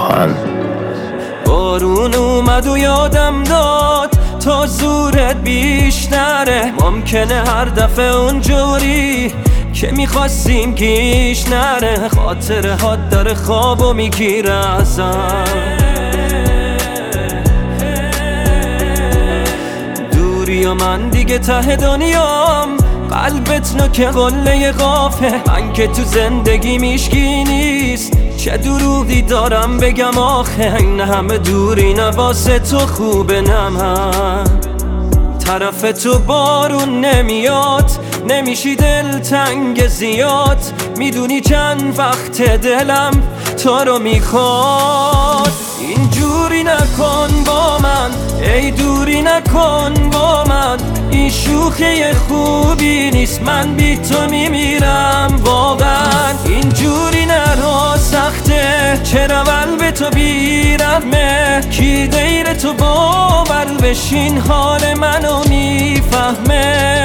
آهن. بارون اومد و یادم داد تا زورت بیشتره. ممکنه هر دفعه اونجوری که میخواستیم گیش نره. خاطره ها داره خواب و میگیره ازم. دوری و من دیگه ته دنیام، قلبت نوک قله قافه. من که تو زندگی میشکی نیست، چه دروغی دارم بگم آخه. این همه دوری نه واسه تو خوبه نه من. طرف تو بارون نمیاد، نمیشی دلتنگ زیاد. میدونی چند وقت دلم تو رو میخواد. اینجوری نکن با من، ای دوری نکن با من. این شوخی خوبی نیست، من بی تو میمیرم واقعا. اینجوری نرو سخته، چرا قلب تو بیرحمه. کی دیر تو باور بشین حال منو میفهمه.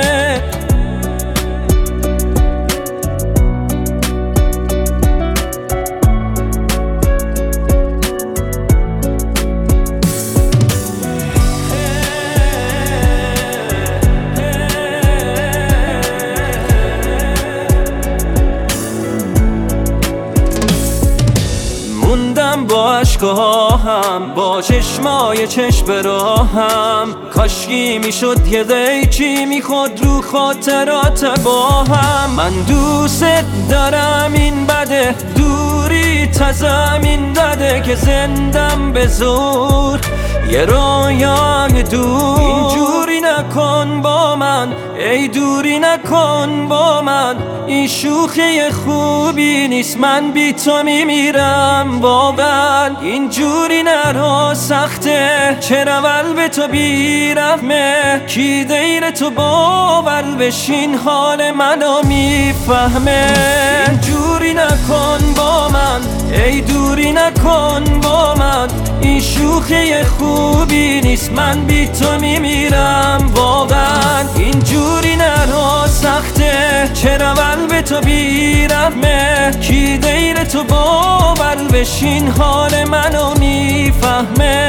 موندم با عشقاهم، با چشمای چشم راهم. کاشکی میشد یه قیچی میخود رو خاطرات با هم. من دوست دارم این بده، دوری تا زمین داده که زندم به زور یه رویای دور. اینجوری نکن با من، ای دوری نکن با من. این شوخی خوبی نیست، من بی تو میمیرم واقعا. اینجوری نرو سخته، چرا قلب تو بیرحمه. کی دیر تو باور بشین حال منو میفهمه. اینجوری نکن با من، ای دوری نکن با من. این شوخی خوبی نیست، من بی تو میمیرم واقعا. اینجوری نرو سخته، چرا قلب تو بیرحمه. کی دیر تو باور بشین حال منو میفهمه.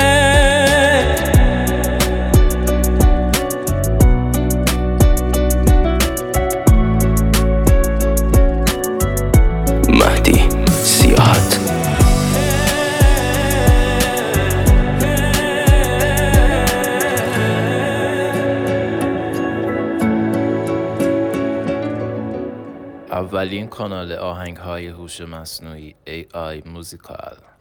مهدی سیاحت. اولین کانال آهنگ‌های هوش مصنوعی AI موزیکال.